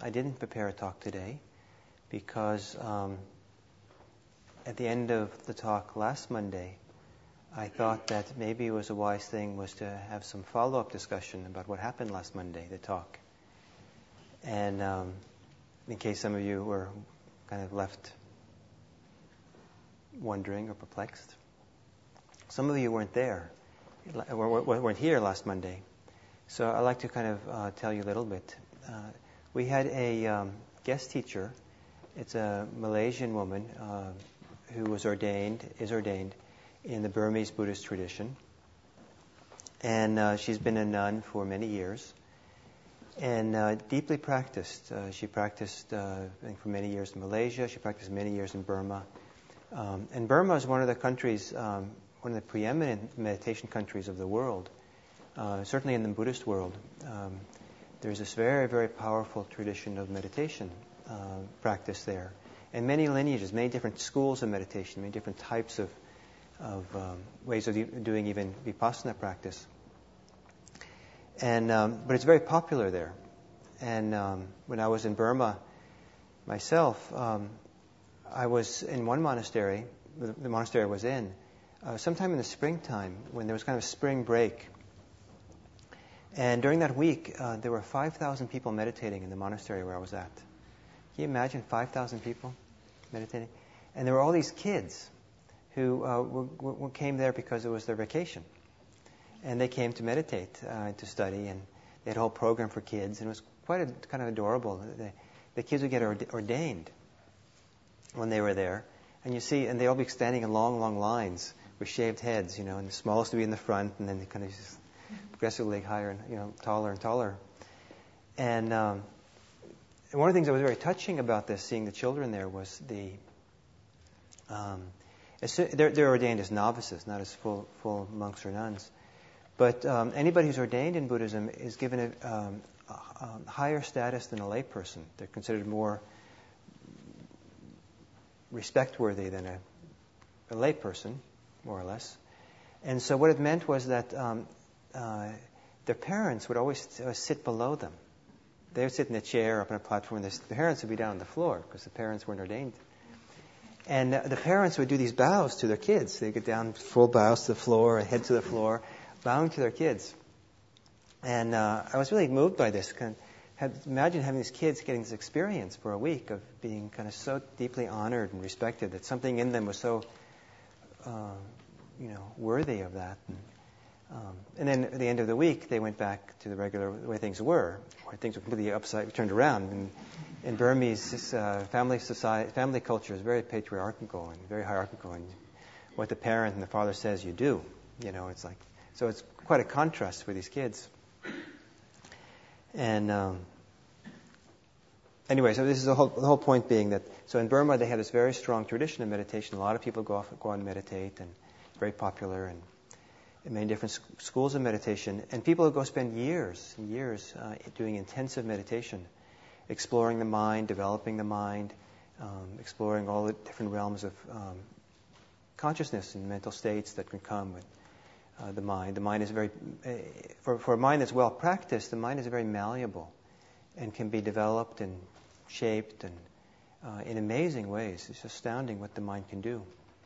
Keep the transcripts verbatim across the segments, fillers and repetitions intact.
I didn't prepare a talk today because um, at the end of the talk last Monday, I thought that maybe it was a wise thing was to have some follow-up discussion about what happened last Monday, the talk. And um, in case some of you were kind of left wondering or perplexed. Some of you weren't there, weren't here last Monday. So I'd like to kind of uh, tell you a little bit. Uh, we had a um, guest teacher. It's a Malaysian woman uh, who was ordained, is ordained in the Burmese Buddhist tradition. And uh, she's been a nun for many years and uh, deeply practiced. Uh, she practiced, uh, I think, for many years in Malaysia. She practiced many years in Burma. Um, and Burma is one of the countries, um, one of the preeminent meditation countries of the world, uh, certainly in the Buddhist world. Um, there's this very, very powerful tradition of meditation uh, practice there. And many lineages, many different schools of meditation, many different types of of um, ways of doing even vipassana practice. And um, but it's very popular there. And um, when I was in Burma myself, um, I was in one monastery, the, the monastery I was in, uh, sometime in the springtime when there was kind of a spring break. And during that week, uh, there were five thousand people meditating in the monastery where I was at. Can you imagine five thousand people meditating? And there were all these kids who uh, were, were, came there because it was their vacation. And they came to meditate, uh, to study, and they had a whole program for kids, and it was quite a, kind of adorable. The, the kids would get ordained when they were there. And you see, and they'd all be standing in long, long lines with shaved heads, you know, and the smallest would be in the front, and then they kind of just progressively higher and, you know, taller and taller. And, um, and one of the things that was very touching about this, seeing the children there, was the... Um, They're, they're ordained as novices, not as full full monks or nuns. But um, anybody who's ordained in Buddhism is given a, um, a, a higher status than a layperson. They're considered more respect-worthy than a, a layperson, more or less. And so what it meant was that um, uh, their parents would always uh, sit below them. They would sit in a chair up on a platform, and the parents would be down on the floor because the parents weren't ordained. And the parents would do these bows to their kids. They'd get down, full bows to the floor, head to the floor, bowing to their kids. And uh, I was really moved by this. Kind of had, imagine having these kids getting this experience for a week of being kind of so deeply honored and respected that something in them was so, uh, you know, worthy of that. And, um, and then at the end of the week, they went back to the regular way things were, where things were completely upside, turned around. And, in Burmese, uh, family society, family culture is very patriarchal and very hierarchical, and what the parent and the father says, you do. You know, it's like so. It's quite a contrast for these kids. And um, anyway, so this is the whole, the whole point being that so in Burma they have this very strong tradition of meditation. A lot of people go off go and meditate, and it's very popular, and in many different sc- schools of meditation. And people go spend years and years uh, doing intensive meditation, exploring the mind, developing the mind, um, exploring all the different realms of um, consciousness and mental states that can come with uh, the mind. The mind is very, uh, for, for a mind that's well practiced, the mind is very malleable and can be developed and shaped and uh, in amazing ways. It's astounding what the mind can do.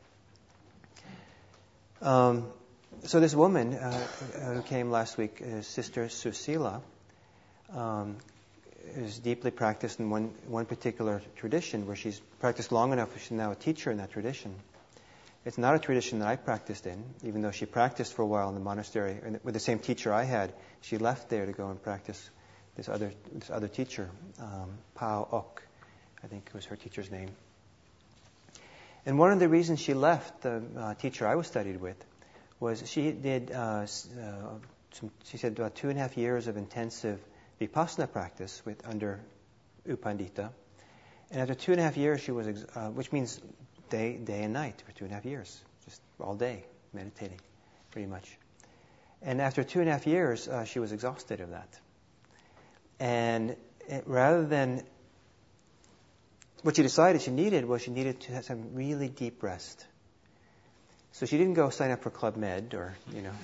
Um, so this woman uh, who came last week, uh, Sister Susila, um, is deeply practiced in one one particular tradition where she's practiced long enough she's now a teacher in that tradition. It's not a tradition that I practiced in, even though she practiced for a while in the monastery with the same teacher I had. She left there to go and practice this other this other teacher, um, Pao Ok, I think was her teacher's name. And one of the reasons she left the uh, teacher I was studied with was she did uh, uh, some, she said about two and a half years of intensive vipassana practice with under U Pandita, and after two and a half years, she was, ex- uh, which means day, day and night for two and a half years, just all day meditating, pretty much. And after two and a half years, uh, she was exhausted of that. And it, rather than what she decided she needed was she needed to have some really deep rest. So she didn't go sign up for Club Med or you know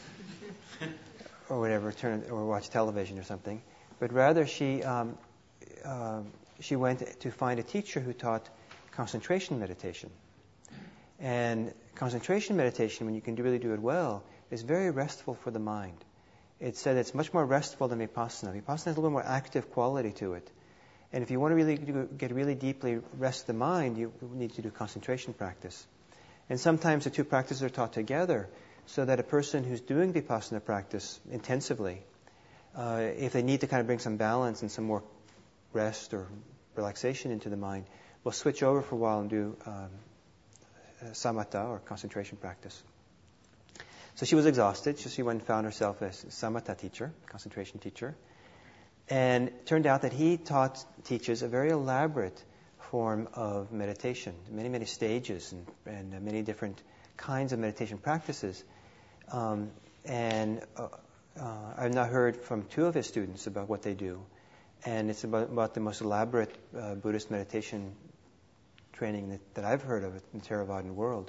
or whatever, turn or watch television or something. But rather, she um, uh, she went to find a teacher who taught concentration meditation. And concentration meditation, when you can really do it well, is very restful for the mind. It's said it's much more restful than Vipassana. Vipassana has a little more active quality to it. And if you want to really do, get really deeply rest the mind, you need to do concentration practice. And sometimes the two practices are taught together, so that a person who's doing Vipassana practice intensively, uh, if they need to kind of bring some balance and some more rest or relaxation into the mind, will switch over for a while and do um, samatha, or concentration practice. So she was exhausted, so she went and found herself a samatha teacher, concentration teacher. And it turned out that he taught, teaches a very elaborate form of meditation, many, many stages and, and uh, many different kinds of meditation practices. Um, and uh, uh, I've now heard from two of his students about what they do. And it's about, about the most elaborate uh, Buddhist meditation training that, that I've heard of in the Theravadan world.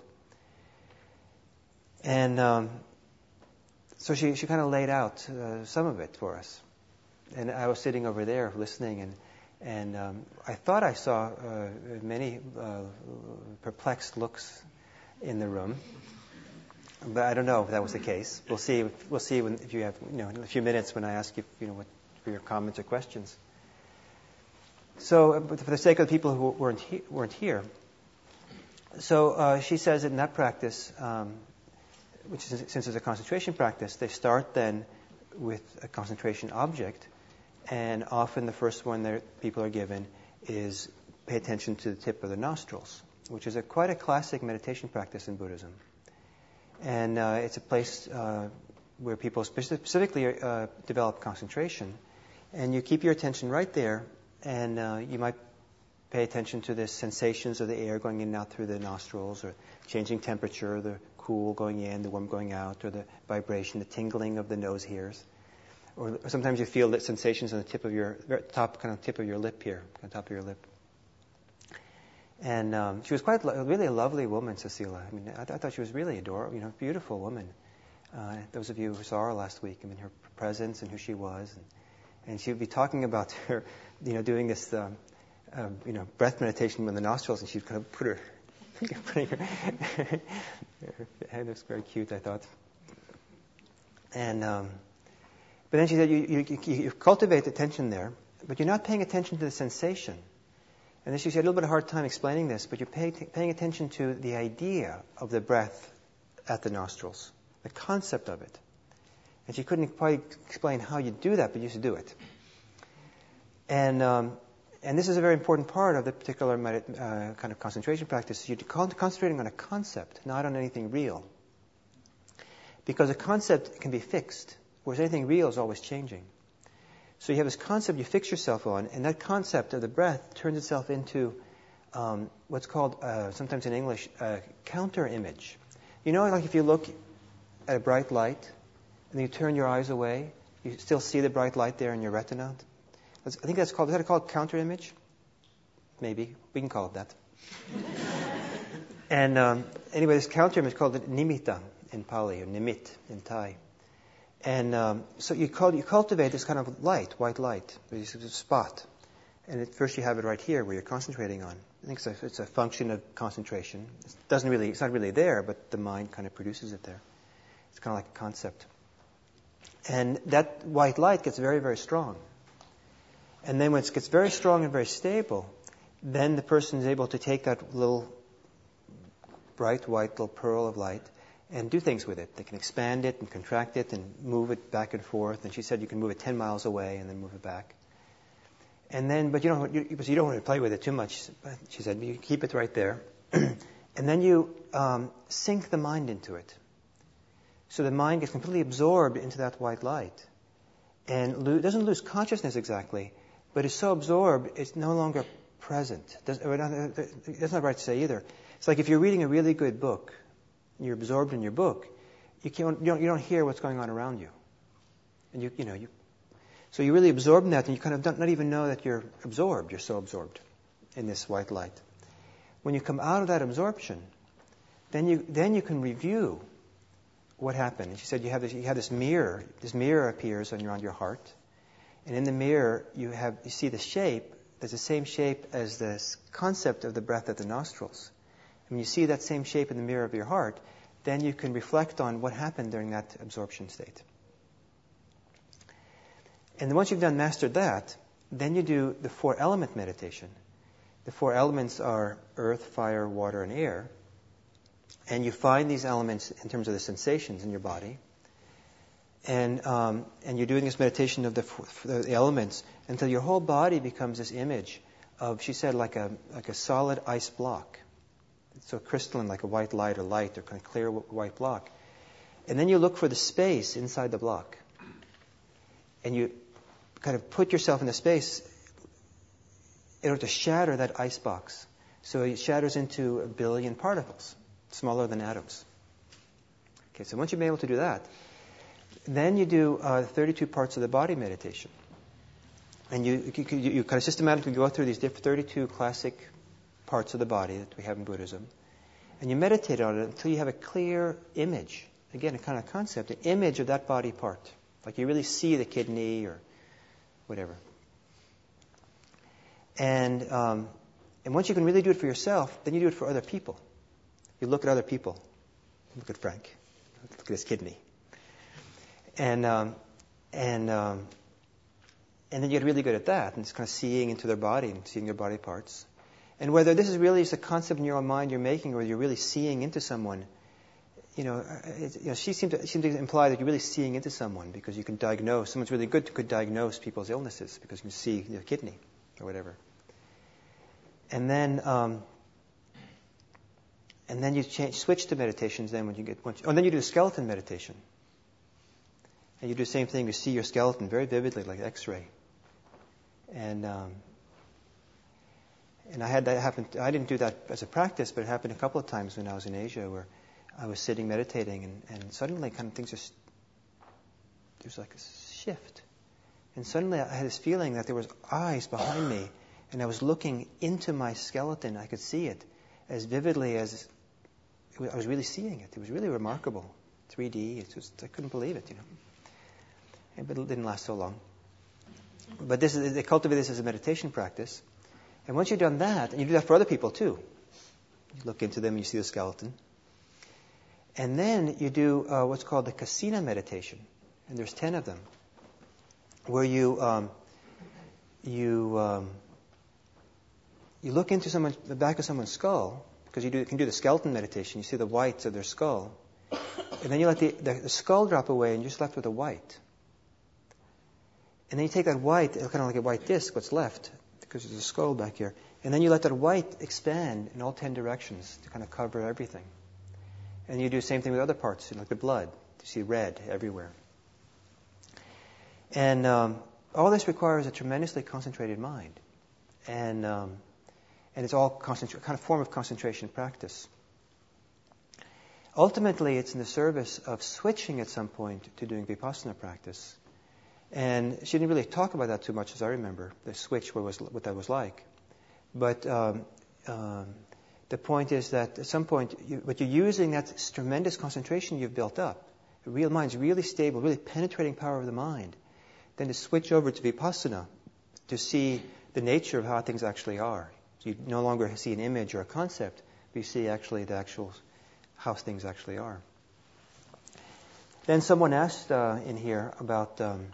And um, so she, she kind of laid out uh, some of it for us. And I was sitting over there listening, and and um, I thought I saw uh, many uh, perplexed looks in the room, but I don't know if that was the case. We'll see. We'll see when, if you have, you know, in a few minutes when I ask you, you know, what for your comments or questions. So, uh, for the sake of the people who weren't he- weren't here, so uh, she says that in that practice, um, which is, since it's a concentration practice, they start then with a concentration object. And often the first one that people are given is pay attention to the tip of the nostrils, which is a quite a classic meditation practice in Buddhism. And uh, it's a place uh, where people specifically uh, develop concentration. And you keep your attention right there, and uh, you might pay attention to the sensations of the air going in and out through the nostrils, or changing temperature, the cool going in, the warm going out, or the vibration, the tingling of the nose hairs. Or sometimes you feel the sensations on the tip of your top, kind of tip of your lip here, on top of your lip. And um, she was quite lo- really a lovely woman, Cecilia. I mean, I, th- I thought she was really adorable, you know, beautiful woman. Uh, those of you who saw her last week, I mean, her presence and who she was, and, and she would be talking about her, you know, doing this, um, um, you know, breath meditation with the nostrils, and she'd kind of put her, putting her, her head was very cute, I thought. And um, But then she said, you, you, you cultivate attention there, but you're not paying attention to the sensation. And then she said, a little bit of a hard time explaining this, but you're pay, paying attention to the idea of the breath at the nostrils, the concept of it. And she couldn't quite explain how you do that, but you used to do it. And um, and this is a very important part of the particular medit- uh, kind of concentration practice. You're concentrating on a concept, not on anything real. Because a concept can be fixed, whereas anything real is always changing. So you have this concept you fix yourself on, and that concept of the breath turns itself into um, what's called, uh, sometimes in English, a counter image. You know, like if you look at a bright light, and then you turn your eyes away, you still see the bright light there in your retina. That's, I think that's called, is that called counter image? Maybe. We can call it that. And um, anyway, this counter image is called nimitta in Pali, or nimit in Thai. And um, so you, cult- you cultivate this kind of light, white light, this spot. And at first you have it right here where you're concentrating on. I think it's a, it's a function of concentration. It doesn't really, it's not really there, but the mind kind of produces it there. It's kind of like a concept. And that white light gets very, very strong. And then when it gets very strong and very stable, then the person is able to take that little bright white little pearl of light and do things with it. They can expand it and contract it and move it back and forth. And she said you can move it ten miles away and then move it back. And then, but you don't, you, you don't want to play with it too much. She said you keep it right there, and then you um, sink the mind into it. So the mind gets completely absorbed into that white light, and lo- doesn't lose consciousness exactly, but is so absorbed it's no longer present. Does, or not, that's not right to say either. It's like if you're reading a really good book. You're absorbed in your book, you can't, you don't, you don't hear what's going on around you, and you, you know, you. So you're really absorbed in that, and you kind of don't not even know that you're absorbed. You're so absorbed in this white light. When you come out of that absorption, then you then you can review what happened. And she said you have this you have this mirror. This mirror appears on your on your heart, and in the mirror you have you see the shape that's the same shape as this concept of the breath at the nostrils. And when you see that same shape in the mirror of your heart, then you can reflect on what happened during that absorption state. And then once you've done mastered that, then you do the four element meditation. The four elements are earth, fire, water, and air. And you find these elements in terms of the sensations in your body. And um, and you're doing this meditation of the, the elements until your whole body becomes this image of, she said, like a like a solid ice block. It's so crystalline, like a white light or light, or kind of clear white block. And then you look for the space inside the block. And you kind of put yourself in the space in order to shatter that ice box. So it shatters into a billion particles, smaller than atoms. Okay, so once you've been able to do that, then you do uh, thirty-two parts of the body meditation. And you, you, you kind of systematically go through these different thirty-two classic parts of the body that we have in Buddhism. And you meditate on it until you have a clear image. Again, a kind of concept, an image of that body part. Like you really see the kidney or whatever. And um, and once you can really do it for yourself, then you do it for other people. You look at other people. Look at Frank. Look at his kidney. And um, and um, and then you get really good at that, and it's kind of seeing into their body and seeing their body parts. And whether this is really just a concept in your own mind you're making, or you're really seeing into someone, you know, it, you know, she seemed to, she seemed to imply that you're really seeing into someone because you can diagnose. Someone's really good could diagnose people's illnesses because you can see their kidney or whatever. And then um, and then you change, switch to meditations. Then when you get, once, oh, and then you do skeleton meditation. And you do the same thing. You see your skeleton very vividly, like X-ray. And um, and I had that happen. I didn't do that as a practice, but it happened a couple of times when I was in Asia, where I was sitting meditating, and, and suddenly, kind of things just there's like a shift, and suddenly I had this feeling that there was eyes behind me, and I was looking into my skeleton. I could see it as vividly as I was really seeing it. It was really remarkable, three D. It was, I couldn't believe it, you know. But it didn't last so long. But this is, they cultivate this as a meditation practice. And once you've done that, and you do that for other people too, you look into them and you see the skeleton. And then you do uh, what's called the Kasina meditation. And there's ten of them. Where you um, you um, you look into someone's, the back of someone's skull, because you, do, you can do the skeleton meditation. You see the whites of their skull. And then you let the, the, the skull drop away and you're just left with a white. And then you take that white, kind of like a white disc, what's left, because there's a skull back here. And then you let that white expand in all ten directions to kind of cover everything. And you do the same thing with other parts, like the blood. You see red everywhere. And um, all this requires a tremendously concentrated mind. And um, and it's all concentra- kind of form of concentration practice. Ultimately, it's in the service of switching at some point to doing vipassana practice. And she didn't really talk about that too much, as I remember, the switch, what, was, what that was like. But um, um, the point is that at some point, you, but you're using that tremendous concentration you've built up, the real mind's really stable, really penetrating power of the mind, then to switch over to vipassana to see the nature of how things actually are. So you no longer see an image or a concept, but you see actually the actual how things actually are. Then someone asked uh, in here about... Um,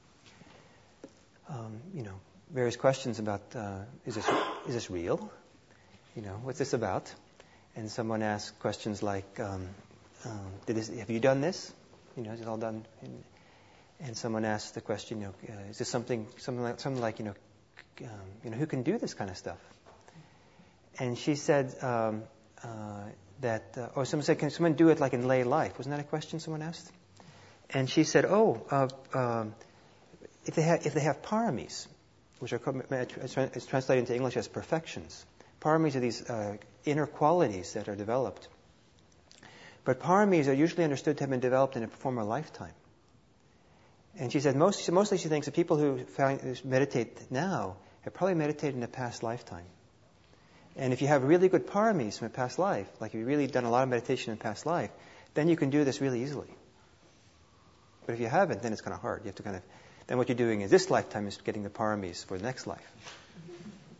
Um, you know, various questions about uh, is this is this real? You know, what's this about? And someone asked questions like, um, um, "Did this? Have you done this? You know, is it all done?" And, and someone asked the question, "You know, uh, is this something something like something like you know, um, you know, who can do this kind of stuff?" And she said um, uh, that, uh, or someone said, "Can someone do it like in lay life?" Wasn't that a question someone asked? And she said, "Oh." Uh, um, If they have, if they have paramis, which are it's translated into English as perfections. Paramis are these uh, inner qualities that are developed. But paramis are usually understood to have been developed in a former lifetime. And she said most, mostly she thinks that people who find, who meditate now have probably meditated in a past lifetime. And if you have really good paramis from a past life, like if you've really done a lot of meditation in a past life, then you can do this really easily. But if you haven't, then it's kind of hard. You have to kind of... Then what you're doing is this lifetime is getting the paramis for the next life.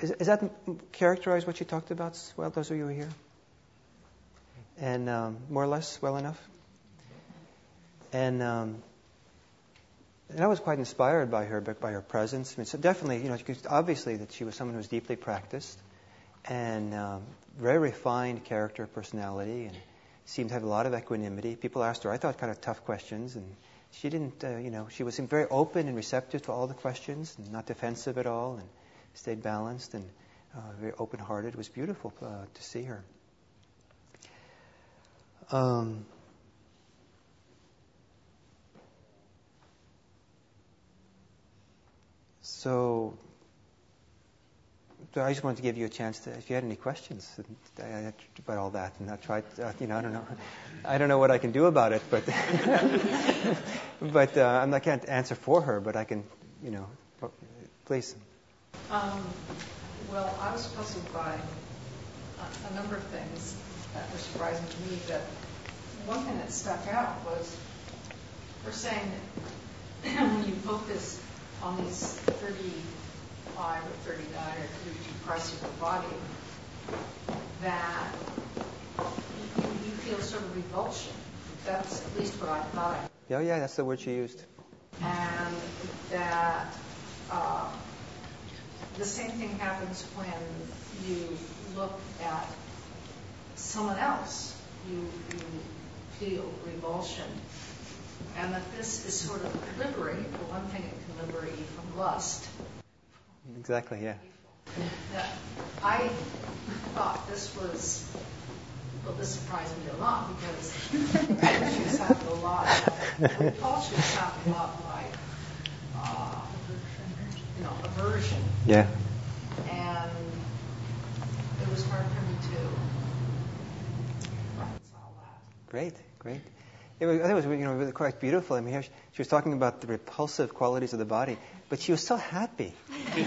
is, is that characterize what you talked about? Well, those of you who were here, and um, more or less well enough. And um, and I was quite inspired by her, by her presence. I mean, so definitely, you know, obviously that she was someone who was deeply practiced and um, very refined character, personality, and seemed to have a lot of equanimity. People asked her, I thought, kind of tough questions, and she didn't, uh, you know, she was very open and receptive to all the questions, and not defensive at all, and stayed balanced and uh, very open-hearted. It was beautiful uh, to see her. Um, so, so I just wanted to give you a chance to, if you had any questions about all that, and I tried, uh, you know, I don't know, I don't know what I can do about it, but but uh, I'm not, I can't answer for her, but I can, you know, please. Um, well, I was puzzled by a, a number of things that were surprising to me. That one thing that stuck out was we're saying that when you focus on these thirty-five or thirty-nine or thirty-two parts of your body, that you, you feel sort of revulsion. That's at least what I thought. Yeah, yeah, that's the word she used. And that uh, the same thing happens when you look at someone else. You, you feel revulsion. And that this is sort of liberating. For one thing, it can liberate you from lust. Exactly, yeah. That I thought this was, well, this surprised me a lot because she sounded a lot like, repulsion sounded a lot like, uh, you know, aversion. Yeah. And it was hard for me to reconcile that. Great, great. It was, I think it was, you know, really quite beautiful. I mean, here she, she was talking about the repulsive qualities of the body, but she was so happy. You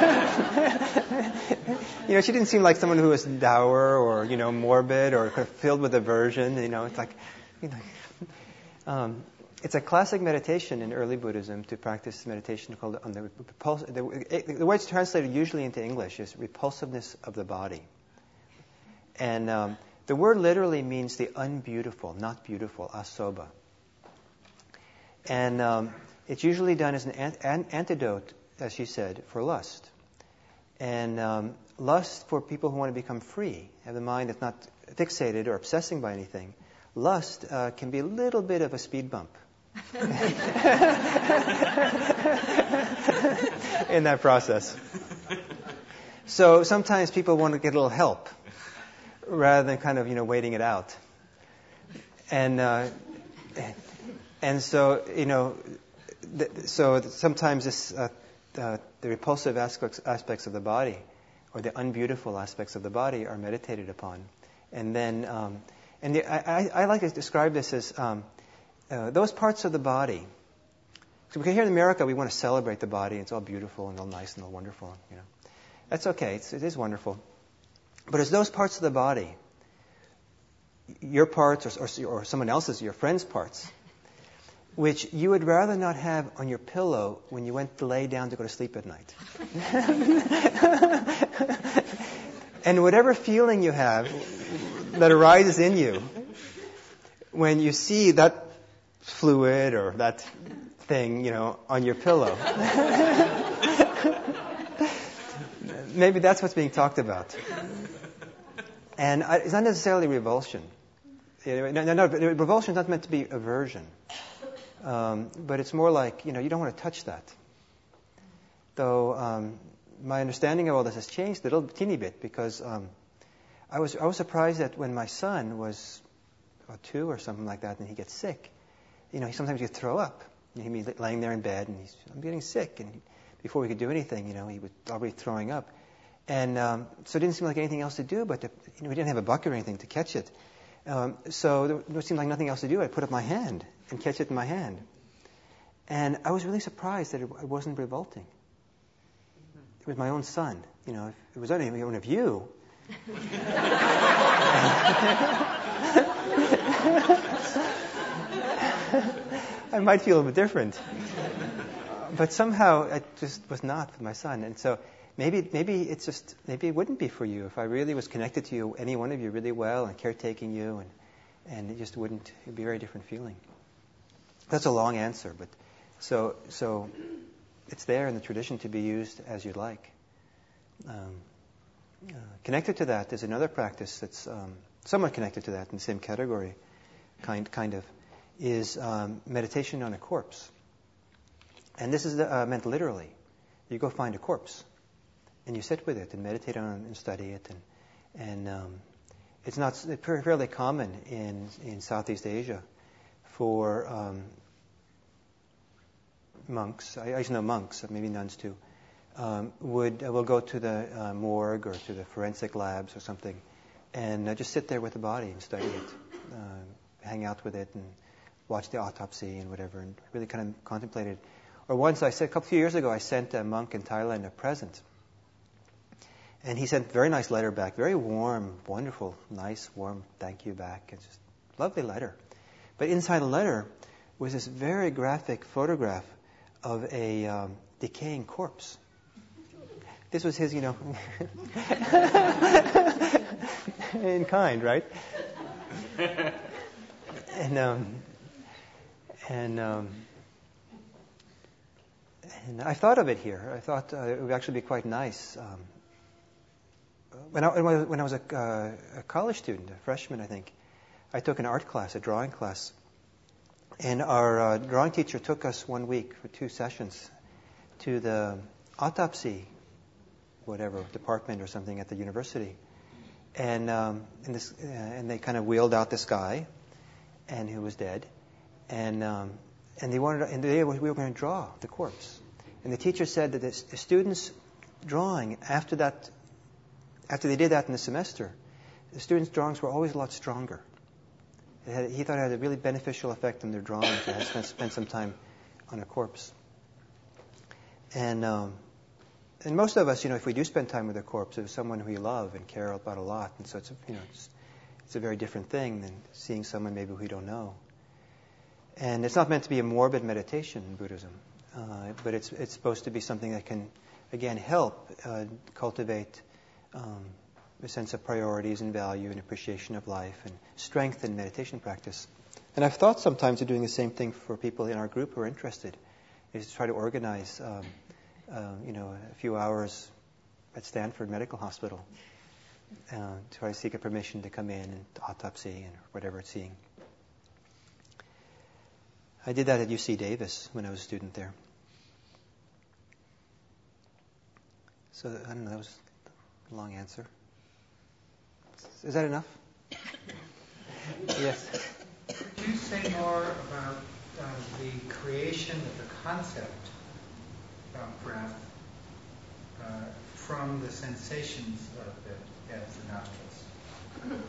know, she didn't seem like someone who was dour or, you know, morbid or kind of filled with aversion. You know, it's like, you know, um, it's a classic meditation in early Buddhism to practice meditation called on the repulsive. The, the way it's translated usually into English is repulsiveness of the body, and um, the word literally means the unbeautiful, not beautiful, asoba. And um, it's usually done as an, an antidote, as she said, for lust. And um, lust, for people who want to become free, have a mind that's not fixated or obsessing by anything, lust uh, can be a little bit of a speed bump in that process. So sometimes people want to get a little help, rather than kind of, you know, waiting it out. And uh, and so, you know, th- so sometimes this, uh, uh, the repulsive aspects, aspects of the body, or the unbeautiful aspects of the body, are meditated upon. And then, um, and the, I, I, I like to describe this as um, uh, those parts of the body. So because here in America, we want to celebrate the body. It's all beautiful and all nice and all wonderful. You know, that's okay. It's, it is wonderful. But it's those parts of the body, your parts or, or, or someone else's, your friend's parts, which you would rather not have on your pillow when you went to lay down to go to sleep at night. And whatever feeling you have that arises in you when you see that fluid or that thing, you know, on your pillow, maybe that's what's being talked about. And it's not necessarily revulsion. No, no, no, revulsion is not meant to be aversion. Um, but it's more like, you know, you don't want to touch that. Though um, my understanding of all this has changed a little teeny bit, because um, I was I was surprised that when my son was about two or something like that, and he gets sick, you know, he sometimes he'd throw up. He'd be laying there in bed, and he's, I'm getting sick. And he, before we could do anything, you know, he was already throwing up. And um, so it didn't seem like anything else to do, but to, you know, we didn't have a bucket or anything to catch it. Um, so there, there seemed like nothing else to do. I put up my hand and catch it in my hand. And I was really surprised that it, it wasn't revolting. It was my own son. You know, if it was only one of you. I might feel a bit different. but somehow it just was not with my son. And so maybe maybe it's just maybe it wouldn't be for you if I really was connected to you, any one of you, really well and caretaking you, and and it just wouldn't. It'd be a very different feeling. That's a long answer, but so so it's there in the tradition to be used as you'd like. Um, uh, connected to that is another practice that's um, somewhat connected to that in the same category, kind kind of, is um, meditation on a corpse. And this is uh, meant literally. You go find a corpse, and you sit with it and meditate on it and study it. And, and um, it's not it's fairly common in, in Southeast Asia for um, monks, I, I used to know monks, maybe nuns too, um, would uh, will go to the uh, morgue or to the forensic labs or something, and uh, just sit there with the body and study it, uh, hang out with it and watch the autopsy and whatever, and really kind of contemplate it. Or once I said, a couple few years ago, I sent a monk in Thailand a present. And he sent a very nice letter back, very warm, wonderful, nice, warm thank you back. It's just a lovely letter. But inside the letter was this very graphic photograph of a um, decaying corpse. This was his, you know, in kind, right? And, um, and, um, And I thought of it here. I thought uh, it would actually be quite nice. Um, when, I, when I was a, uh, a college student, a freshman, I think, I took an art class, a drawing class. And our uh, drawing teacher took us one week for two sessions to the autopsy, whatever, department or something at the university. And, um, and, this, uh, and they kind of wheeled out this guy, and who was dead. And, um, and they wanted, and they, we were going to draw the corpse. And the teacher said that the students' drawing, after that, after they did that in the semester, the students' drawings were always a lot stronger. It had, he thought it had a really beneficial effect on their drawing to have spent, spent some time on a corpse. And um, and most of us, you know, if we do spend time with a corpse, it's someone who we love and care about a lot, and so it's a, you know it's, it's a very different thing than seeing someone maybe we don't know. And it's not meant to be a morbid meditation in Buddhism. Uh, but it's it's supposed to be something that can, again, help uh, cultivate um, a sense of priorities and value and appreciation of life and strengthen meditation practice. And I've thought sometimes of doing the same thing for people in our group who are interested, is to try to organize, um, uh, you know, a few hours at Stanford Medical Hospital, uh, to try to seek a permission to come in and autopsy and whatever it's seeing. I did that at U C Davis when I was a student there. So, I don't know, that was a long answer. Is that enough? Yes. Could you say more about uh, the creation of the concept of breath uh, from the sensations of it as the nostrils?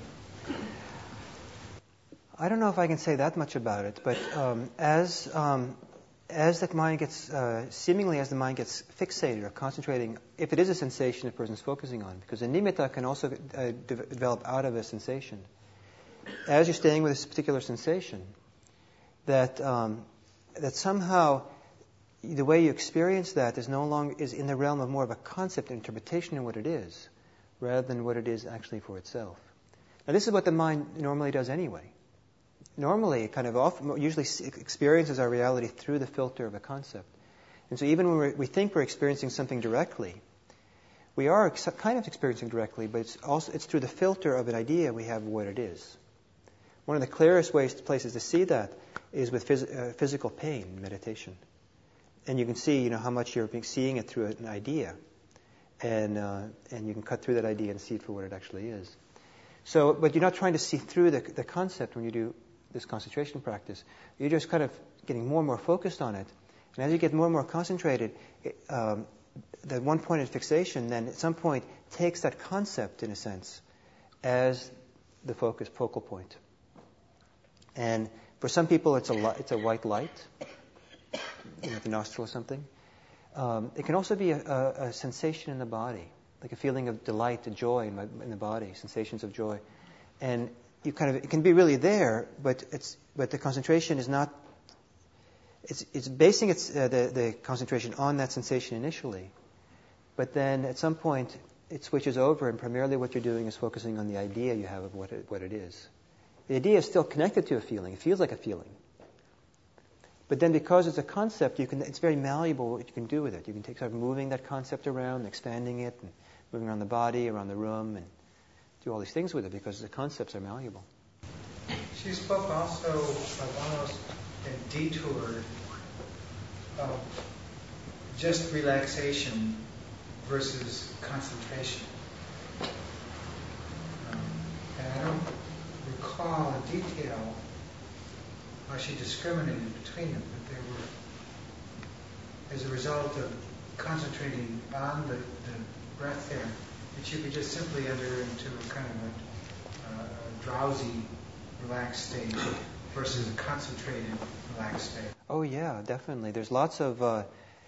I don't know if I can say that much about it, but um, as um, as that mind gets, uh, seemingly as the mind gets fixated or concentrating, if it is a sensation a person's focusing on, because a nimitta can also uh, de- develop out of a sensation. As you're staying with this particular sensation, that um, that somehow the way you experience that is no longer is in the realm of more of a concept interpretation of what it is, rather than what it is actually for itself. Now, this is what the mind normally does anyway. Normally, it kind of often, usually experiences our reality through the filter of a concept. And so even when we're, we think we're experiencing something directly, we are ex- kind of experiencing directly, but it's also it's through the filter of an idea we have of what it is. One of the clearest ways, places to see that is with phys- uh, physical pain in meditation. And you can see, you know, how much you're seeing it through an idea. And, uh, and you can cut through that idea and see it for what it actually is. So, but you're not trying to see through the, the concept when you do this concentration practice. You're just kind of getting more and more focused on it. And as you get more and more concentrated, it, um, that one point of fixation then at some point takes that concept, in a sense, as the focus, focal point. And for some people, it's a li- it's a white light, you know, the nostril or something. Um, it can also be a, a, a sensation in the body, like a feeling of delight and joy in, my, in the body, sensations of joy. And you kind of, it can be really there, but it's, but the concentration is not, it's it's basing its uh, the the concentration on that sensation initially, but then at some point it switches over, and primarily what you're doing is focusing on the idea you have of what it, what it is. The idea is still connected to a feeling. It feels like a feeling. But then because it's a concept, you can, it's very malleable what you can do with it. You can take, start moving that concept around, expanding it, and moving around the body, around the room, and do all these things with it because the concepts are malleable. She spoke also of almost a detour of just relaxation versus concentration. Um, and I don't recall in detail how she discriminated between them, but they were, as a result of concentrating on the, the breath there, that you could just simply enter into a kind of a, uh, a drowsy, relaxed state versus a concentrated, relaxed state. Oh yeah, definitely. There's lots of, uh,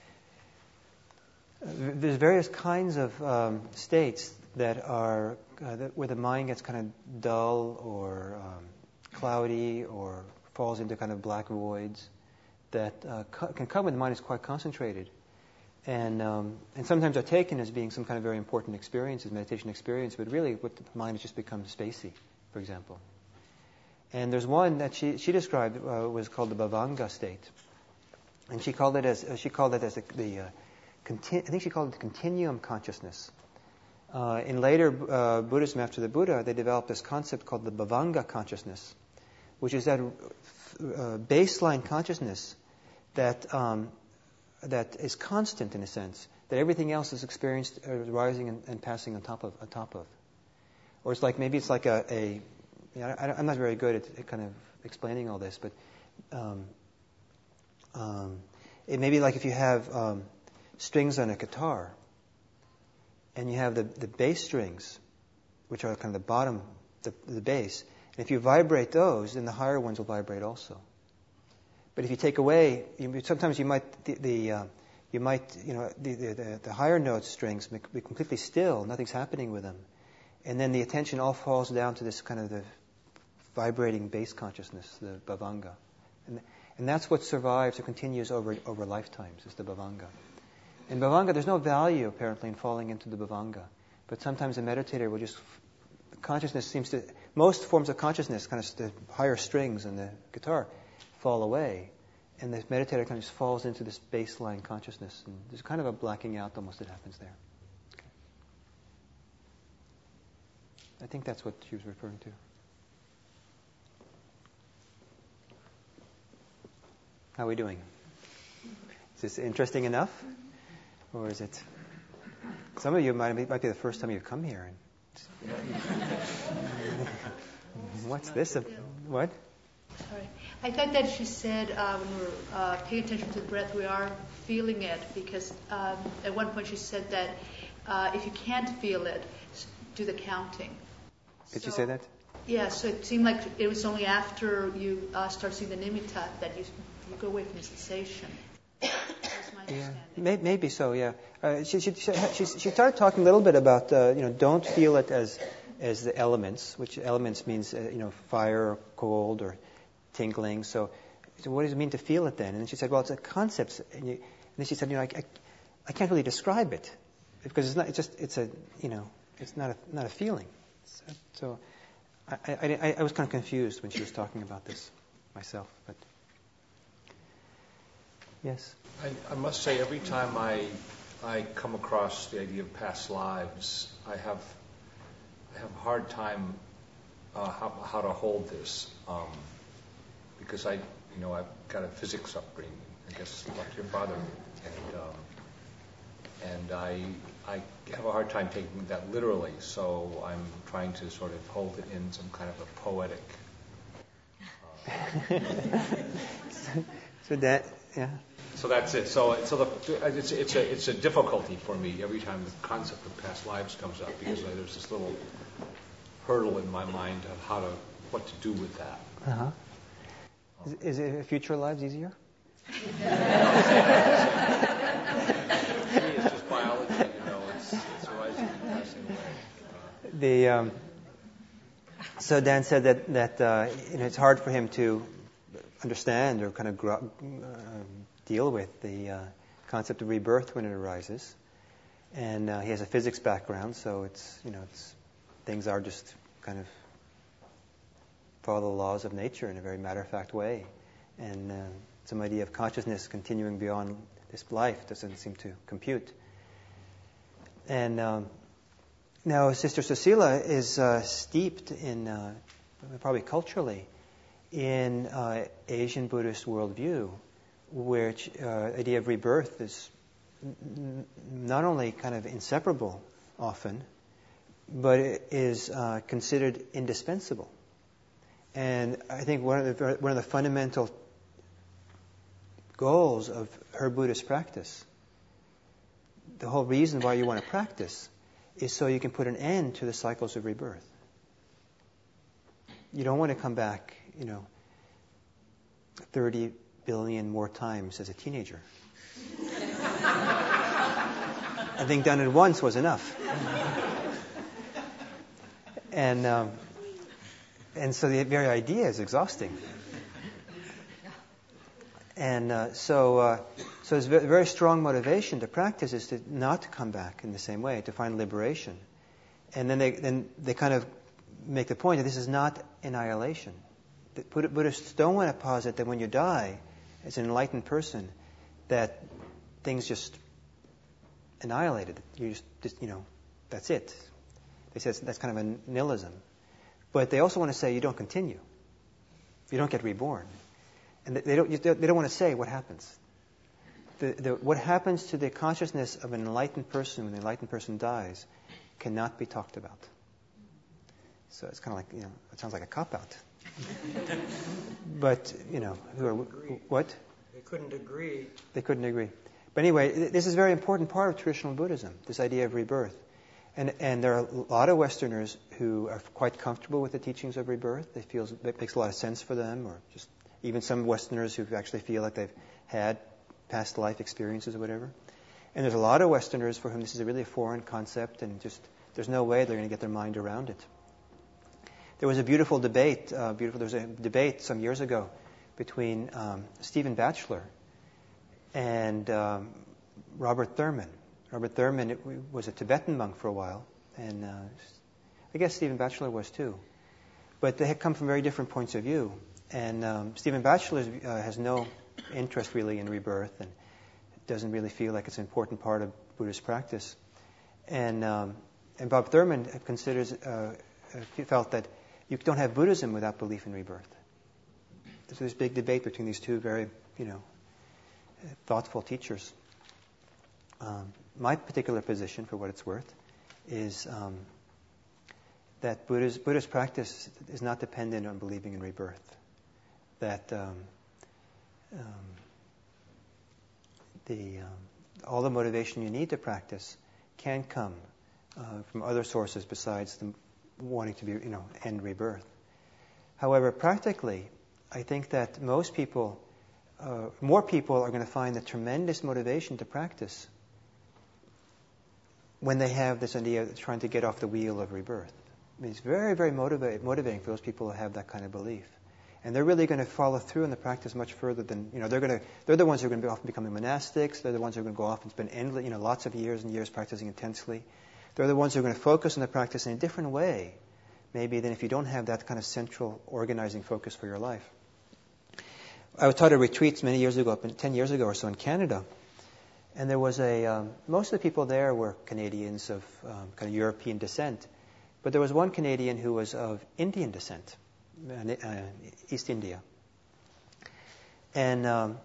there's various kinds of um, states that are, uh, that, where the mind gets kind of dull or um, cloudy or falls into kind of black voids that uh, co- can come when the mind is quite concentrated. And um, and sometimes are taken as being some kind of very important experiences, meditation experience, but really what the mind has just become spacey, for example. And there's one that she she described uh, was called the Bhavanga state, and she called it as uh, she called it as the, the uh, conti- I think she called it the continuum consciousness. Uh, in later uh, Buddhism, after the Buddha, they developed this concept called the Bhavanga consciousness, which is that uh, baseline consciousness that um, that is constant in a sense, that everything else is experienced, uh, rising and, and passing on top of, on top of. Or it's like, maybe it's like a, a you know, I, I'm not very good at, at kind of explaining all this, but um, um, it may be like if you have um, strings on a guitar, and you have the, the bass strings, which are kind of the bottom, the, the bass, and if you vibrate those, then the higher ones will vibrate also. But if you take away, you, sometimes you might the, the uh, you might you know the, the the higher note strings be completely still, nothing's happening with them, and then the attention all falls down to this kind of the vibrating bass consciousness, the Bhavanga, and and that's what survives or continues over over lifetimes, is the Bhavanga. In Bhavanga, there's no value apparently in falling into the Bhavanga, but sometimes a meditator will just consciousness seems to most forms of consciousness, kind of the higher strings in the guitar, fall away, and the meditator kind of just falls into this baseline consciousness, and there's kind of a blacking out almost that happens there. Okay. I think that's what she was referring to. How are we doing? Is this interesting enough, or is it? Some of you might be, might be the first time you've come here. And what's this? What? Sorry. I thought that she said uh, when we're uh, paying attention to the breath, we are feeling it, because um, at one point she said that uh, if you can't feel it, do the counting. Did so, you say that? Yeah, so it seemed like it was only after you uh, start seeing the nimitta that you, you go away from the sensation. That's my Yeah, understanding. maybe so. Yeah, uh, she, she she she started talking a little bit about uh, you know don't feel it as as the elements, which elements means uh, you know fire or cold or tingling. So, so what does it mean to feel it then? And then she said, well, it's a concept. And, you, and then she said, you know, I, I, I can't really describe it because it's not. It's just it's a you know it's not a not a feeling. So, so I, I I was kind of confused when she was talking about this myself, but yes. I, I must say, every time I I come across the idea of past lives, I have I have a hard time uh, how, how to hold this. Um, Because I, you know, I've got a physics upbringing, I guess, like your father, and um, and I I have a hard time taking that literally. So I'm trying to sort of hold it in some kind of a poetic. Uh, so, so that yeah. So that's it. So so the it's it's a it's a difficulty for me every time the concept of past lives comes up, because there's this little hurdle in my mind of how to what to do with that. Uh huh. Is, is it future lives easier? To me, it's just biology, you know. It's, it's arising and passing away. Uh, the um, so Dan said that that uh, you know, it's hard for him to understand or kind of gro- uh, deal with the uh, concept of rebirth when it arises. And uh, he has a physics background, so it's, you know, it's, things are just kind of follow the laws of nature in a very matter-of-fact way. And uh, some idea of consciousness continuing beyond this life doesn't seem to compute. And um, now Sister Susila is uh, steeped in, uh, probably culturally, in uh, Asian Buddhist worldview, which uh, idea of rebirth is n- not only kind of inseparable often, but it is uh, considered indispensable. And I think one of the one of the fundamental goals of her Buddhist practice, the whole reason why you want to practice, is so you can put an end to the cycles of rebirth. You don't want to come back, you know, thirty billion more times as a teenager. I think done it once was enough. And um, and so the very idea is exhausting. And uh, so uh, so it's a very strong motivation to practice is to not to come back in the same way, to find liberation. And then they then they kind of make the point that this is not annihilation. That Buddhists don't want to posit that when you die as an enlightened person, that things just annihilated. You just, just you know, that's it. They say that's kind of a nihilism. But they also want to say you don't continue. You don't get reborn. And they don't, they don't want to say what happens. The, the, what happens to the consciousness of an enlightened person when the enlightened person dies cannot be talked about. So it's kind of like, you know, it sounds like a cop-out. But, you know, who are, what? They couldn't agree. They couldn't agree. But anyway, this is a very important part of traditional Buddhism, this idea of rebirth. And, and there are a lot of Westerners who are quite comfortable with the teachings of rebirth. They feel it makes a lot of sense for them, or just even some Westerners who actually feel like they've had past life experiences or whatever. And there's a lot of Westerners for whom this is a really foreign concept, and just there's no way they're going to get their mind around it. There was a beautiful debate. Uh, beautiful. There was a debate some years ago between um, Stephen Batchelor and um, Robert Thurman. Robert Thurman it, was a Tibetan monk for a while, and uh, I guess Stephen Batchelor was too. But they had come from very different points of view. And um, Stephen Batchelor uh, has no interest really in rebirth, and doesn't really feel like it's an important part of Buddhist practice. And um, and Bob Thurman considers uh, felt that you don't have Buddhism without belief in rebirth. There's this big debate between these two very, you know, thoughtful teachers. Um, my particular position, for what it's worth, is um, that Buddhist, Buddhist practice is not dependent on believing in rebirth. That um, um, the um, all the motivation you need to practice can come uh, from other sources besides the wanting to be, you know, end rebirth. However, practically, I think that most people, uh, more people are going to find the tremendous motivation to practice when they have this idea of trying to get off the wheel of rebirth. I mean, it's very, very motivate, motivating for those people who have that kind of belief. And they're really going to follow through in the practice much further than, you know, they're going to, they're the ones who are going to be often becoming monastics. They're the ones who are going to go off and spend endless, you know, lots of years and years practicing intensely. They're the ones who are going to focus on the practice in a different way, maybe, than if you don't have that kind of central organizing focus for your life. I taught a retreat many years ago, up in, ten years ago or so in Canada. And there was a, um, most of the people there were Canadians of um, kind of European descent. But there was one Canadian who was of Indian descent, uh, East India. And um,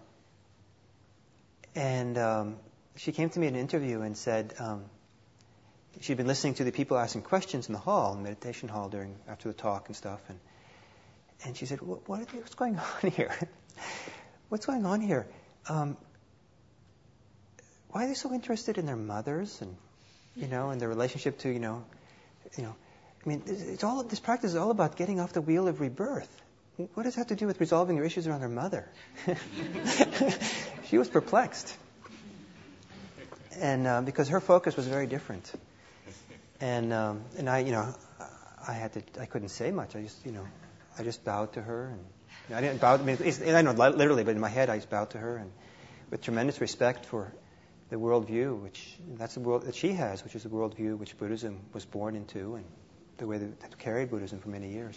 and um, she came to me in an interview and said um, she'd been listening to the people asking questions in the hall, in the meditation hall, during after the talk and stuff. And and she said, what, what are they, what's going on here? What's going on here? Um, why are they so interested in their mothers and, you know, and their relationship to, you know, you know, I mean, it's all, this practice is all about getting off the wheel of rebirth. What does that have to do with resolving your issues around their mother? She was perplexed. And uh, because her focus was very different. And um, and I, you know, I had to, I couldn't say much. I just, you know, I just bowed to her and I didn't bow. I mean, it's, I know literally, but in my head, I just bowed to her, and with tremendous respect for the worldview, which that's the world that she has, which is the worldview which Buddhism was born into, and the way that that carried Buddhism for many years.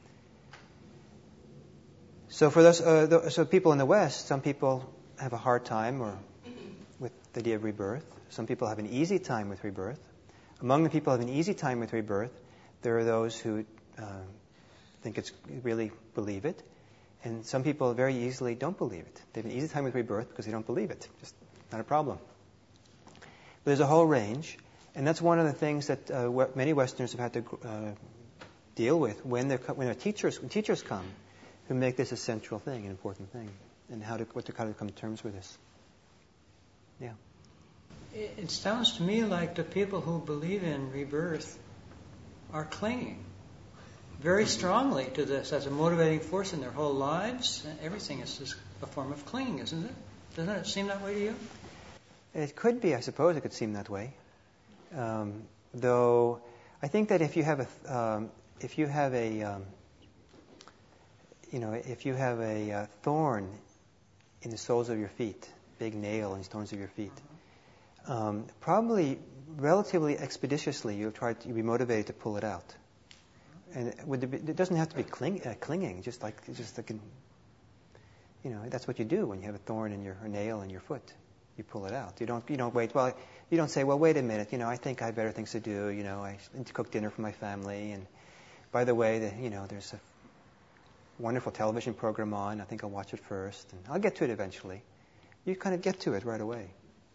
So for those, uh, th- so people in the West, some people have a hard time or with the idea of rebirth. Some people have an easy time with rebirth. Among the people who have an easy time with rebirth, there are those who uh, think it's really believe it, and some people very easily don't believe it. They have an easy time with rebirth because they don't believe it. Just not a problem. But there's a whole range, and that's one of the things that uh, what many Westerners have had to uh, deal with when they're when their teachers when teachers come who make this a central thing, an important thing, and how to what to how to come to terms with this. Yeah. It sounds to me like the people who believe in rebirth are clinging very strongly to this as a motivating force in their whole lives. Everything is just a form of clinging, isn't it? Doesn't it seem that way to you? It could be, I suppose it could seem that way. Um, though I think that if you have a, um, if you have a, um, you know, if you have a uh, thorn in the soles of your feet, big nail in the stones of your feet, um, probably relatively expeditiously you'll try to you'll be motivated to pull it out. And it, would be, it doesn't have to be cling, uh, clinging, just like just like, you know, that's what you do when you have a thorn in your a nail in your foot. You pull it out. You don't you don't wait. Well, you don't say, well, wait a minute. You know, I think I have better things to do. You know, I need to cook dinner for my family. And by the way, the, you know, there's a wonderful television program on. I think I'll watch it first, and I'll get to it eventually. You kind of get to it right away.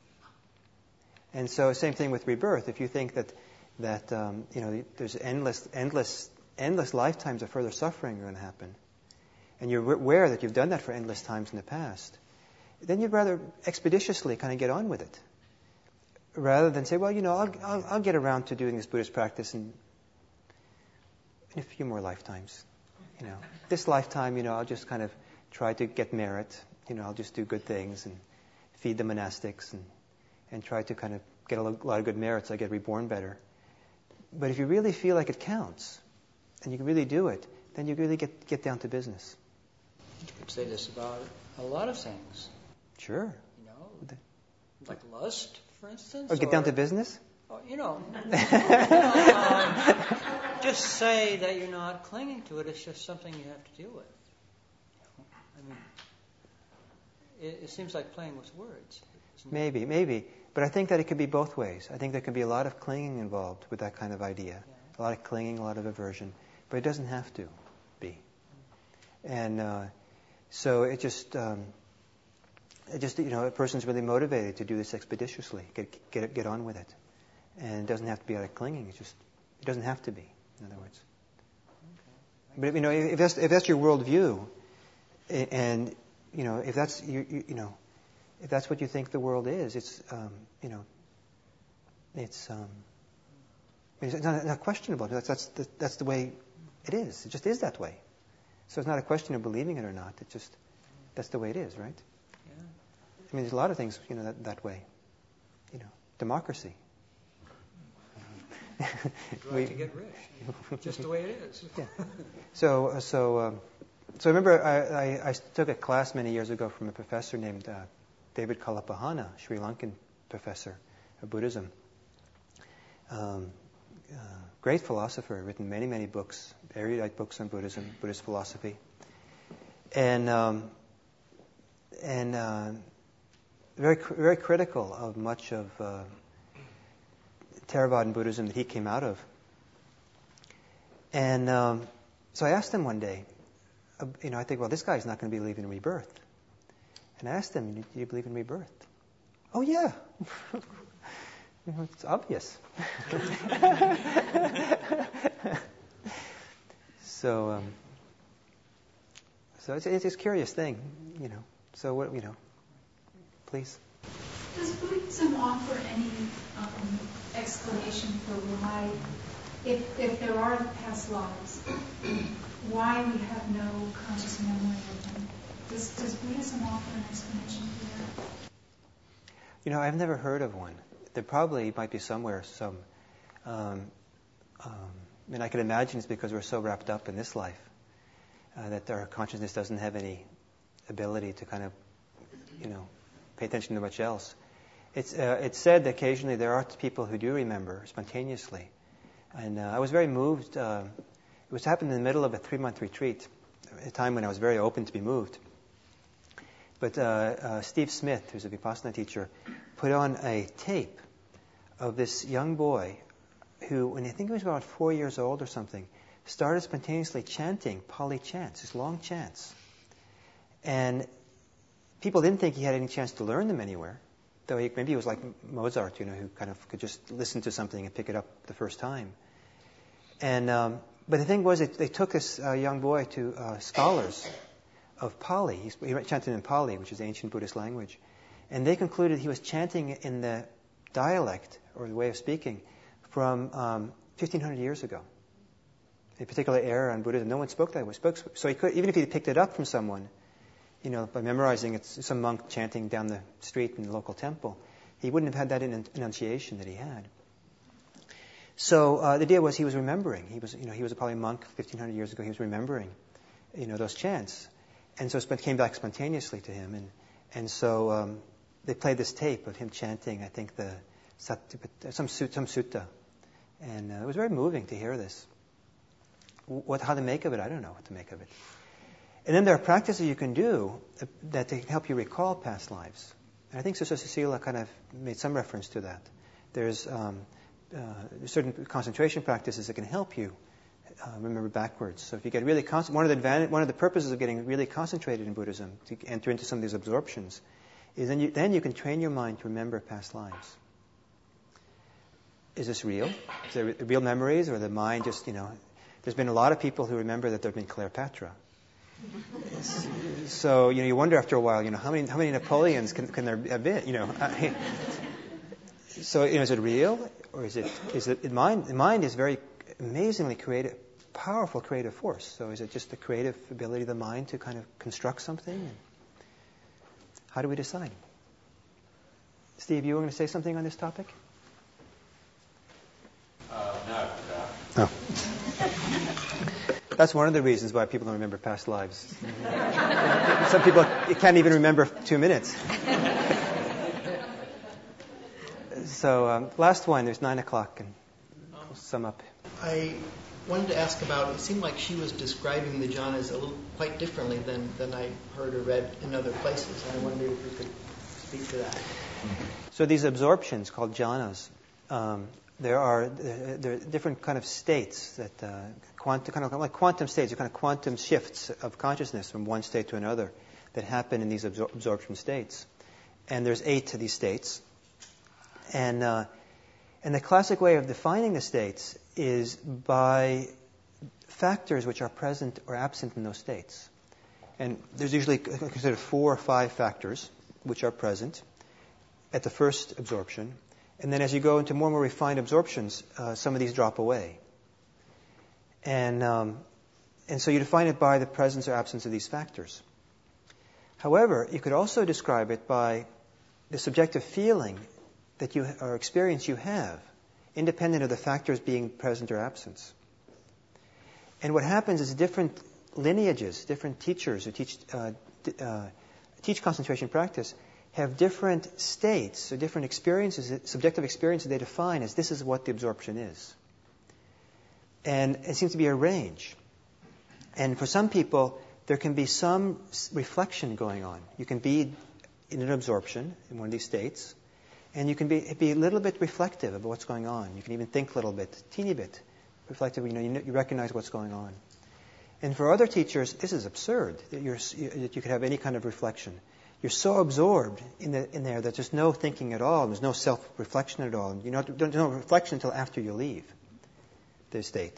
And so, same thing with rebirth. If you think that that um, you know there's endless, endless, endless lifetimes of further suffering are going to happen, and you're aware that you've done that for endless times in the past, then you'd rather expeditiously kind of get on with it, rather than say, well, you know, I'll, I'll, I'll get around to doing this Buddhist practice in, in a few more lifetimes. You know, this lifetime, you know, I'll just kind of try to get merit. You know, I'll just do good things and feed the monastics and, and try to kind of get a lot of good merits so I get reborn better. But if you really feel like it counts and you can really do it, then you really get, get down to business. You could say this about a lot of things. Sure. You know, like lust, for instance. Or get down to business? Or, you know, you know um, just say that you're not clinging to it. It's just something you have to deal with. I mean, it, it seems like playing with words. Maybe, maybe. But I think that it could be both ways. I think there could be a lot of clinging involved with that kind of idea. Yeah. A lot of clinging, a lot of aversion. But it doesn't have to be. And uh, so it just... Um, It just, you know, a person's really motivated to do this expeditiously, get get get on with it, and it doesn't have to be out of clinging. It's just, it doesn't have to be. In other words, okay. But you know, if that's if that's your worldview, and you know, if that's you, you, you know, if that's what you think the world is, it's um, you know, it's um, it's not, not questionable. That's that's the, that's the way it is. It just is that way. So it's not a question of believing it or not. It's just that's the way it is, right? I mean, there's a lot of things, you know, that, that way. You know, democracy. we, to get rich, just the way it is. Yeah. So, uh, so, um, so I remember I, I, I took a class many years ago from a professor named uh, David Kalapahana, Sri Lankan professor of Buddhism. Um, uh, great philosopher, written many, many books, erudite books on Buddhism, Buddhist philosophy, and um, and. Uh, Very, very critical of much of uh, Theravadan Buddhism that he came out of. And um, so I asked him one day, uh, you know, I think, well, this guy's not going to believe in rebirth. And I asked him, do you believe in rebirth? Oh, yeah. You know, it's obvious. so, um, so it's, it's a curious thing, you know. So what, you know. Please. Does Buddhism offer any um, explanation for why, if, if there are past lives, why we have no conscious memory of them? Does, does Buddhism offer an explanation for that? You know, I've never heard of one. There probably might be somewhere some. Um, um, I mean, I can imagine it's because we're so wrapped up in this life. uh, that our consciousness doesn't have any ability to kind of, you know, pay attention to much else. It's uh, it's said that occasionally there are people who do remember spontaneously, and uh, I was very moved. Uh, it was happened in the middle of a three-month retreat, a time when I was very open to be moved. But uh, uh, Steve Smith, who's a Vipassana teacher, put on a tape of this young boy who, when I think he was about four years old or something, started spontaneously chanting Pali chants, these long chants. And people didn't think he had any chance to learn them anywhere, though he, maybe he was like Mozart, you know, who kind of could just listen to something and pick it up the first time. And um, but the thing was, it, they took this uh, young boy to uh, scholars of Pali. He, he chanted in Pali, which is ancient Buddhist language. And they concluded he was chanting in the dialect, or the way of speaking, from um, fifteen hundred years ago. A particular era in Buddhism, no one spoke that way. Spoke, so he could, even if he picked it up from someone, you know, by memorizing it, some monk chanting down the street in the local temple, he wouldn't have had that enunciation that he had. So uh, the idea was he was remembering. He was, you know, he was a Pali monk fifteen hundred years ago. He was remembering, you know, those chants, and so it came back spontaneously to him. And and so um, they played this tape of him chanting, I think the Satipatthana, some some sutta, and uh, it was very moving to hear this. What, how to make of it, I don't know what to make of it. And then there are practices you can do that can help you recall past lives. And I think Sister Cecilia kind of made some reference to that. There's um, uh, certain concentration practices that can help you uh, remember backwards. So if you get really con- one of the advantage, one of the purposes of getting really concentrated in Buddhism, to enter into some of these absorptions, is then you, then you can train your mind to remember past lives. Is this real? Is there real memories, or the mind just, you know? There's been a lot of people who remember that there have been Cleopatra. So, you know, you wonder after a while, you know, how many how many Napoleons can, can there have been? You know, so, you know, is it real, or is it is it mind? The mind is very amazingly creative, powerful creative force. So, is it just the creative ability of the mind to kind of construct something? And how do we decide? Steve, you were going to say something on this topic? Uh, no, I forgot. Oh. That's one of the reasons why people don't remember past lives. Some people can't even remember two minutes. So, um, last one, there's nine o'clock, and we'll sum up. I wanted to ask about, it seemed like she was describing the jhanas a little quite differently than, than I heard or read in other places. And I wondered if you could speak to that. So these absorptions called jhanas, um, there are there are different kind of states that uh, quantum, kind of like quantum states, are kind of quantum shifts of consciousness from one state to another that happen in these absor- absorption states. And there's eight of these states. And uh, and the classic way of defining the states is by factors which are present or absent in those states. And there's usually considered four or five factors which are present at the first absorption. And then as you go into more and more refined absorptions, uh, some of these drop away. And um, and so you define it by the presence or absence of these factors. However, you could also describe it by the subjective feeling that you or experience you have, independent of the factors being present or absent. And what happens is different lineages, different teachers who teach uh, uh, teach concentration practice have different states or different experiences, subjective experiences they define as this is what the absorption is. And it seems to be a range. And for some people, there can be some reflection going on. You can be in an absorption in one of these states, and you can be, be a little bit reflective of what's going on. You can even think a little bit, teeny bit reflective. You know, you, you recognize what's going on. And for other teachers, this is absurd that, you're, that you could have any kind of reflection. You're so absorbed in, the, in there that there's no thinking at all. There's no self-reflection at all. You know, there's no reflection until after you leave the state.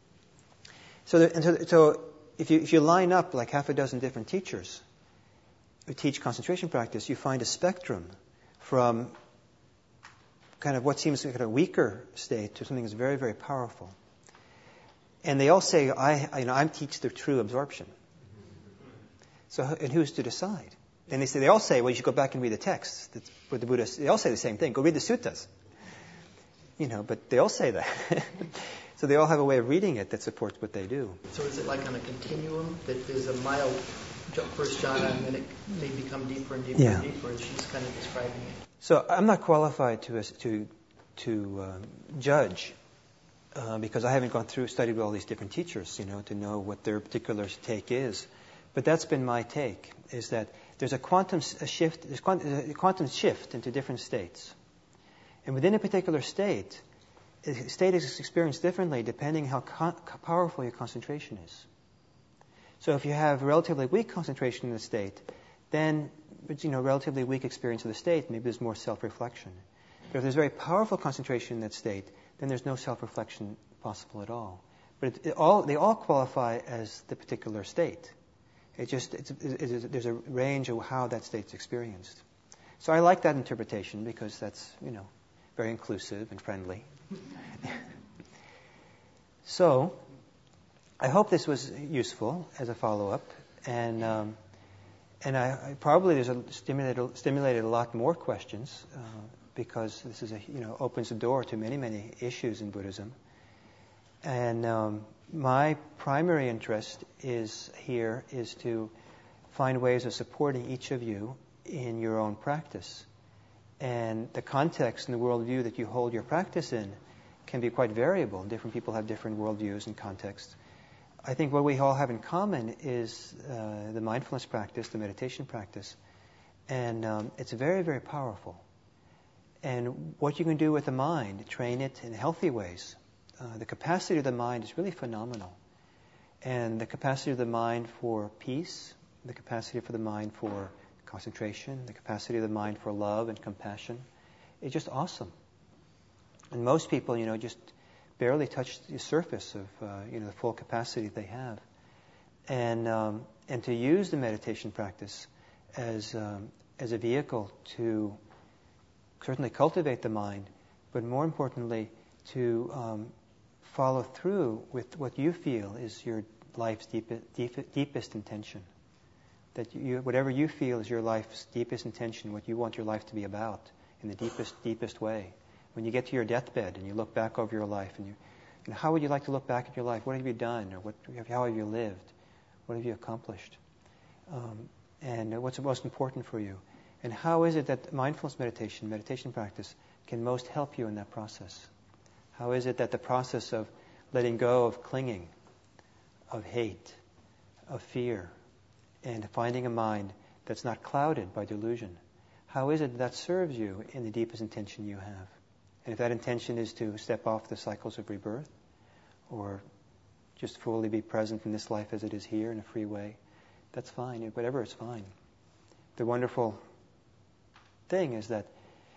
So, there, and so, so if you if you line up like half a dozen different teachers who teach concentration practice, you find a spectrum from kind of what seems like a weaker state to something that's very, very powerful. And they all say, I, you know, I teach the true absorption. So, and who's to decide? And they say, they all say, well, you should go back and read the texts. That's what the Buddhists, they all say the same thing. Go read the suttas. You know, but they all say that. So they all have a way of reading it that supports what they do. So is it like on a continuum, that there's a mild first jhana and then it may become deeper and deeper Yeah. and deeper, and she's kind of describing it? So I'm not qualified to to to um, judge uh, because I haven't gone through studied with all these different teachers, you know, to know what their particular take is. But that's been my take: is that there's a quantum a shift, there's quantum, a quantum shift into different states, and within a particular state, a state is experienced differently depending how con- powerful your concentration is. So if you have relatively weak concentration in the state, then, you know, relatively weak experience of the state, maybe there's more self-reflection. But if there's very powerful concentration in that state, then there's no self-reflection possible at all. But it, it all, they all qualify as the particular state. It just, it's, it, it, there's a range of how that state's experienced. So I like that interpretation because that's, you know, very inclusive and friendly. So, I hope this was useful as a follow-up, and um, and I, I probably there's a stimulated stimulated a lot more questions uh, because this is a you know opens the door to many many issues in Buddhism, and um, my primary interest is here is to find ways of supporting each of you in your own practice, and the context and the worldview that you hold your practice in can be quite variable. Different people have different worldviews and contexts. I think what we all have in common is uh, the mindfulness practice, the meditation practice, and um, it's very, very powerful. And what you can do with the mind, train it in healthy ways. Uh, the capacity of the mind is really phenomenal. And the capacity of the mind for peace, the capacity for the mind for concentration, the capacity of the mind for love and compassion is just awesome. And most people, you know, just barely touch the surface of, uh, you know, the full capacity they have. And um, and to use the meditation practice as um, as a vehicle to certainly cultivate the mind, but more importantly, to um, follow through with what you feel is your life's deepest, deep, deepest intention. That you, whatever you feel is your life's deepest intention, what you want your life to be about in the deepest, deepest way. When you get to your deathbed and you look back over your life, and you, you know, how would you like to look back at your life? What have you done, or what, how have you lived? What have you accomplished? Um, and what's most important for you? And how is it that mindfulness meditation, meditation practice, can most help you in that process? How is it that the process of letting go of clinging, of hate, of fear, and finding a mind that's not clouded by delusion, how is it that serves you in the deepest intention you have? And if that intention is to step off the cycles of rebirth, or just fully be present in this life as it is here in a free way, that's fine. Whatever is fine. The wonderful thing is that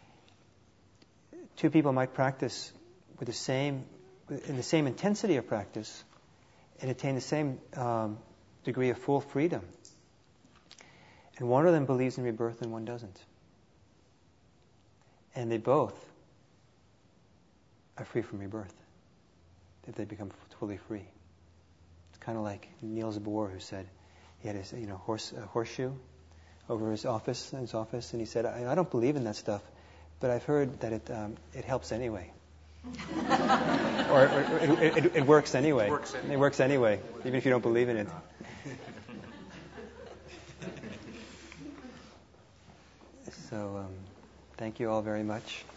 two people might practice with the same, in the same intensity of practice, and attain the same um, degree of full freedom. And one of them believes in rebirth and one doesn't. And they both are free from rebirth if they become fully free. It's kind of like Niels Bohr, who said he had a you know horse a horseshoe over his office, in his office, and he said, I, I don't believe in that stuff, but I've heard that it um, it helps anyway. or or it, it, it works anyway. It works anyway. It works anyway, even if you don't believe in it. So um, thank you all very much.